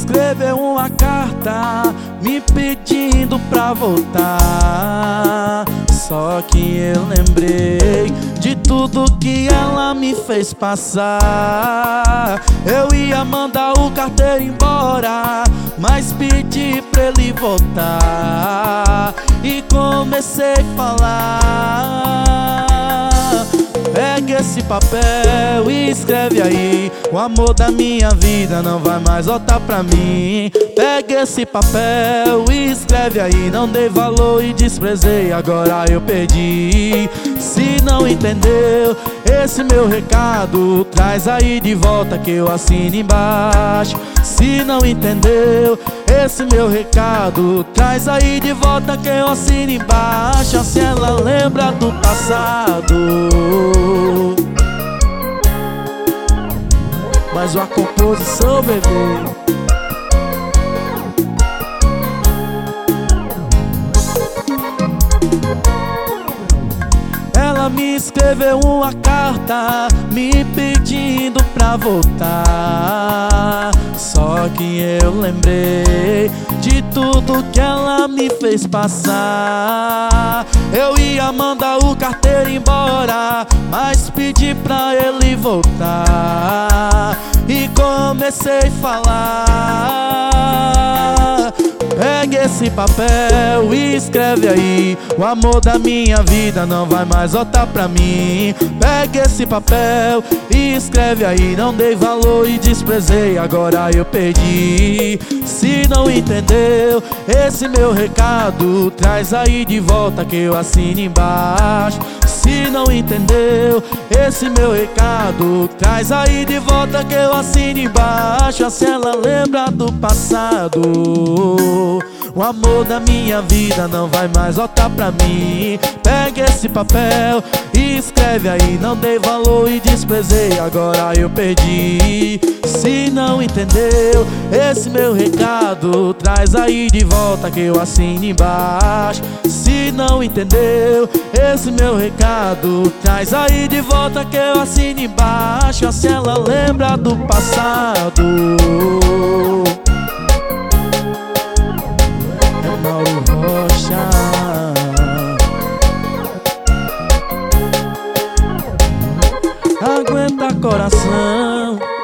escreveu uma carta me pedindo pra voltar. Só que eu lembrei de tudo que ela me fez passar. Eu ia mandar o carteiro embora, mas pedi pra ele voltar. E comecei a falar: pegue esse papel e escreve aí, o amor da minha vida não vai mais voltar pra mim. Pegue esse papel e escreve aí, não dei valor e desprezei, agora eu perdi. Se não entendeu esse meu recado, traz aí de volta que eu assino embaixo. Se não entendeu esse meu recado, traz aí de volta que eu assino embaixo. Se ela lembra do passado, mas a composição, bebê. Ela me escreveu uma carta me pedindo pra voltar. Só que eu lembrei de tudo que ela me fez passar. Eu ia mandar o carteiro embora, mas pedi pra ele voltar. E comecei a falar: pegue esse papel e escreve aí, o amor da minha vida não vai mais voltar pra mim. Pegue esse papel e escreve aí, não dei valor e desprezei, agora eu perdi. Se não entendeu esse meu recado, traz aí de volta que eu assino embaixo. Se não entendeu esse meu recado, traz aí de volta que eu assino embaixo. Se ela lembra do passado, o amor da minha vida não vai mais voltar pra mim. Pegue esse papel e escreve aí, não dei valor e desprezei, agora eu perdi. Se não entendeu esse meu recado, traz aí de volta que eu assino embaixo. Se não entendeu esse meu recado, traz aí de volta que eu assino embaixo. Se ela lembra do passado, é Mauro Rocha. Aguenta coração.